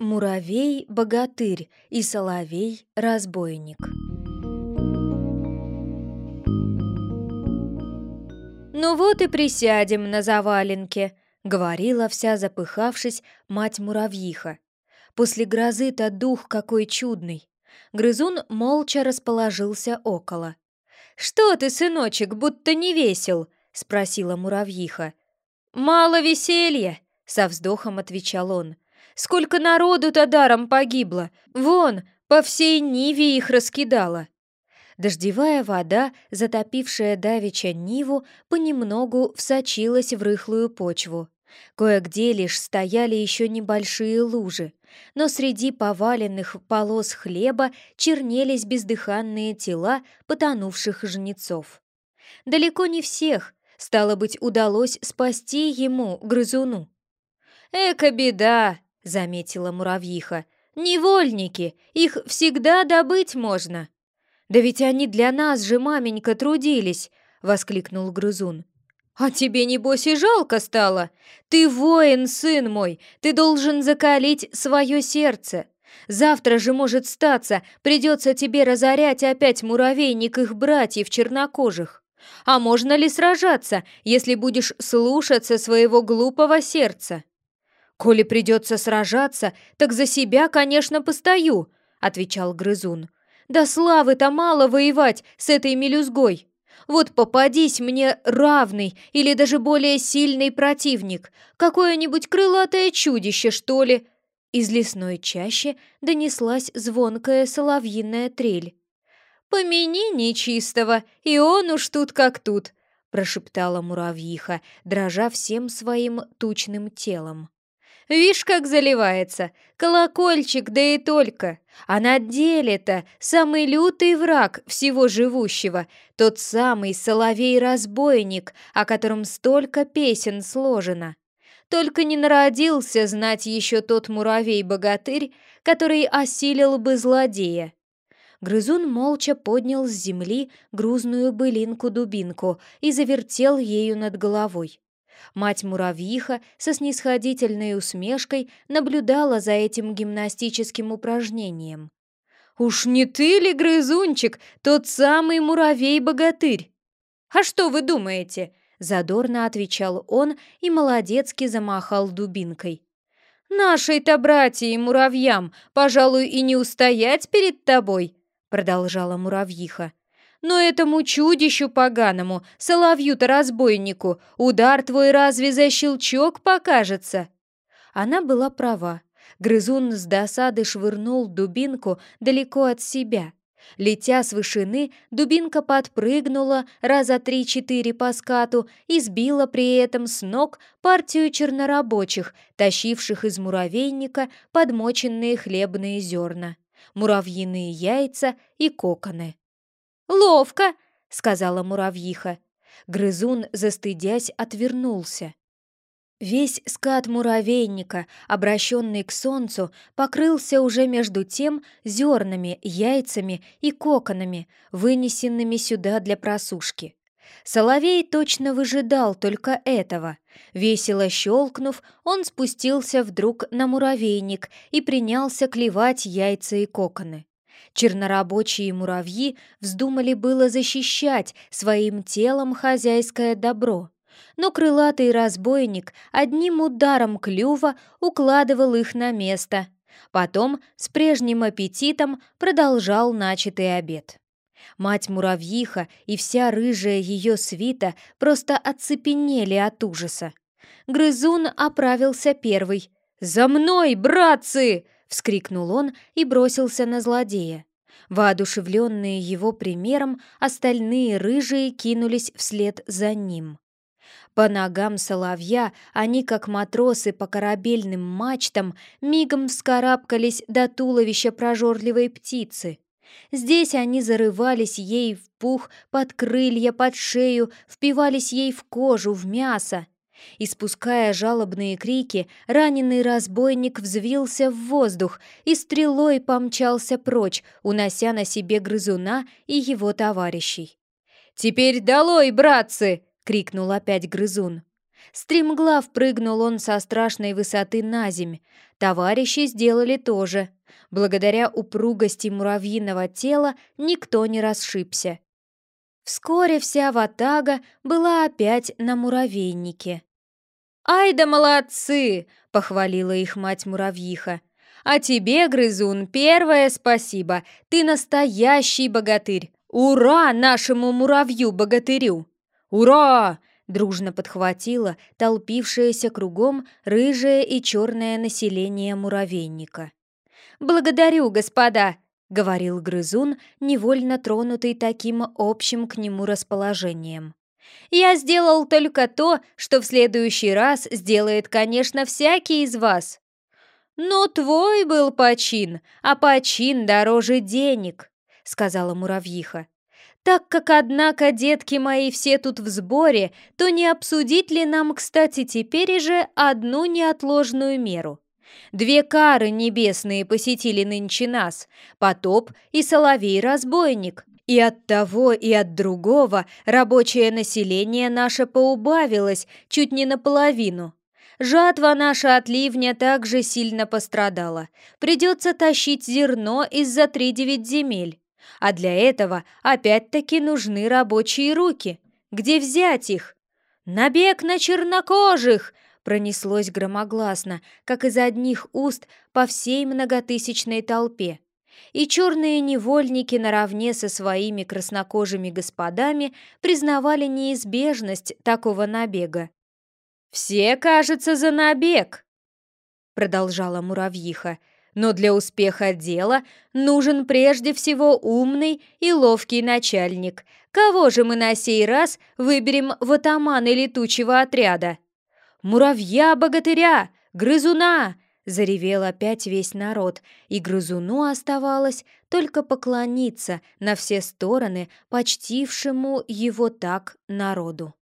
Муравей-богатырь и соловей-разбойник. «Ну вот и присядем на заваленке», — говорила вся запыхавшись мать-муравьиха. «После грозы-то дух какой чудный!» Грызун молча расположился около. «Что ты, сыночек, будто не весел?» — спросила муравьиха. «Мало веселья», — со вздохом отвечал он. «Сколько народу-то даром погибло! Вон, по всей Ниве их раскидало!» Дождевая вода, затопившая давеча Ниву, понемногу всочилась в рыхлую почву. Кое-где лишь стояли еще небольшие лужи, но среди поваленных полос хлеба чернелись бездыханные тела потонувших жнецов. Далеко не всех, стало быть, удалось спасти ему, грызуну. «Эка беда!» — заметила муравьиха. «Невольники! Их всегда добыть можно!» «Да ведь они для нас же, маменька, трудились!» — воскликнул грызун. «А тебе, небось, и жалко стало? Ты воин, сын мой, ты должен закалить свое сердце. Завтра же, может статься, придется тебе разорять опять муравейник их братьев чернокожих. А можно ли сражаться, если будешь слушаться своего глупого сердца?» «Коли придется сражаться, так за себя, конечно, постою», — отвечал грызун. «Да славы-то мало воевать с этой мелюзгой. Вот попадись мне равный или даже более сильный противник, какое-нибудь крылатое чудище, что ли». Из лесной чащи донеслась звонкая соловьиная трель. «Помяни нечистого, и он уж тут как тут», — прошептала муравьиха, дрожа всем своим тучным телом. «Вишь, как заливается! Колокольчик, да и только! А на деле-то самый лютый враг всего живущего, тот самый соловей-разбойник, о котором столько песен сложено. Только не народился знать еще тот муравей-богатырь, который осилил бы злодея». Грызун молча поднял с земли грузную былинку-дубинку и завертел ею над головой. Мать-муравьиха со снисходительной усмешкой наблюдала за этим гимнастическим упражнением. «Уж не ты ли, грызунчик, тот самый муравей-богатырь?» «А что вы думаете?» — задорно отвечал он и молодецки замахал дубинкой. «Нашей-то братьям муравьям, пожалуй, и не устоять перед тобой», — продолжала муравьиха. «Но этому чудищу поганому, соловью-то разбойнику, удар твой разве за щелчок покажется?» Она была права. Грызун с досады швырнул дубинку далеко от себя. Летя с вышины, дубинка подпрыгнула раза 3-4 по скату и сбила при этом с ног партию чернорабочих, тащивших из муравейника подмоченные хлебные зерна, муравьиные яйца и коконы. «Ловко!» — сказала муравьиха. Грызун, застыдясь, отвернулся. Весь скат муравейника, обращенный к солнцу, покрылся уже между тем зернами, яйцами и коконами, вынесенными сюда для просушки. Соловей точно выжидал только этого. Весело щелкнув, он спустился вдруг на муравейник и принялся клевать яйца и коконы. Чернорабочие муравьи вздумали было защищать своим телом хозяйское добро, но крылатый разбойник одним ударом клюва укладывал их на место. Потом с прежним аппетитом продолжал начатый обед. Мать-муравьиха и вся рыжая ее свита просто оцепенели от ужаса. Грызун оправился первый. «За мной, братцы!» — вскрикнул он и бросился на злодея. Воодушевленные его примером, остальные рыжие кинулись вслед за ним. По ногам соловья они, как матросы по корабельным мачтам, мигом вскарабкались до туловища прожорливой птицы. Здесь они зарывались ей в пух, под крылья, под шею, впивались ей в кожу, в мясо. Испуская жалобные крики, раненый разбойник взвился в воздух и стрелой помчался прочь, унося на себе грызуна и его товарищей. «Теперь долой, братцы!» — крикнул опять грызун. Стремглав прыгнул он со страшной высоты на земь. Товарищи сделали то же. Благодаря упругости муравьиного тела никто не расшибся. Вскоре вся ватага была опять на муравейнике. «Ай да молодцы!» — похвалила их мать-муравьиха. «А тебе, грызун, первое спасибо. Ты настоящий богатырь. Ура нашему муравью-богатырю!» «Ура!» — дружно подхватило толпившееся кругом рыжее и черное население муравейника. «Благодарю, господа!» — говорил грызун, невольно тронутый таким общим к нему расположением. «Я сделал только то, что в следующий раз сделает, конечно, всякий из вас. Но твой был почин, а почин дороже денег», — сказала муравьиха. «Так как, однако, детки мои все тут в сборе, то не обсудить ли нам, кстати, теперь же одну неотложную меру? Две кары небесные посетили нынче нас — потоп и соловей-разбойник. И от того, и от другого рабочее население наше поубавилось чуть не наполовину. Жатва наша от ливня также сильно пострадала. Придется тащить зерно из-за 3-9 земель. А для этого опять-таки нужны рабочие руки. Где взять их? «Набег на чернокожих!» пронеслось громогласно, как из одних уст по всей многотысячной толпе. И черные невольники наравне со своими краснокожими господами признавали неизбежность такого набега. «Все, кажется, за набег», — продолжала муравьиха, «но для успеха дела нужен прежде всего умный и ловкий начальник. Кого же мы на сей раз выберем в атаманы летучего отряда?» «Муравья-богатыря! Грызуна!» — заревел опять весь народ, и грызуну оставалось только поклониться на все стороны почтившему его так народу.